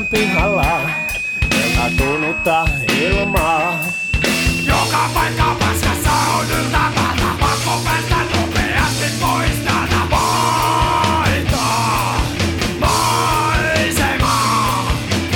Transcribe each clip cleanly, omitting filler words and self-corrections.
Kylän pihalla tunnutta ilmaa. Joka paikka paskassa on yltäpäältä, pakko päästä nopeasti pois täältä. Vaihtaa maisemaa.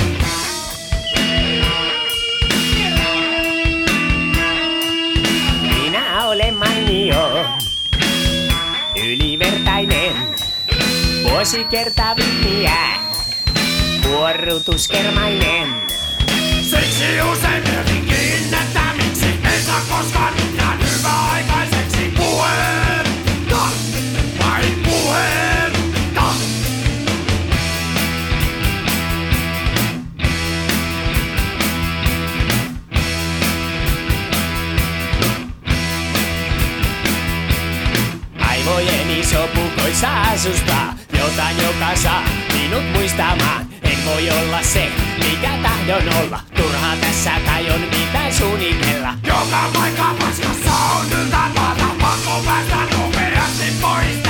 Minä olen mainio, ylivertainen, vuosikertavinniä, vuorutuskermainen. Siksi usein mietinkin, että miksi ei saa koskaan mitään hyvää aikaiseksi. Puhetta, vain puhetta. Aivojeni sopukoissa asustaa jotain, joka saa minut muistamaan. En voi olla se, mikä tahdon olla. Turhaa tässä kai on mitään suunnitella. Joka paikka paskassa on yltäpäältä, pakko päästä nopeasti pois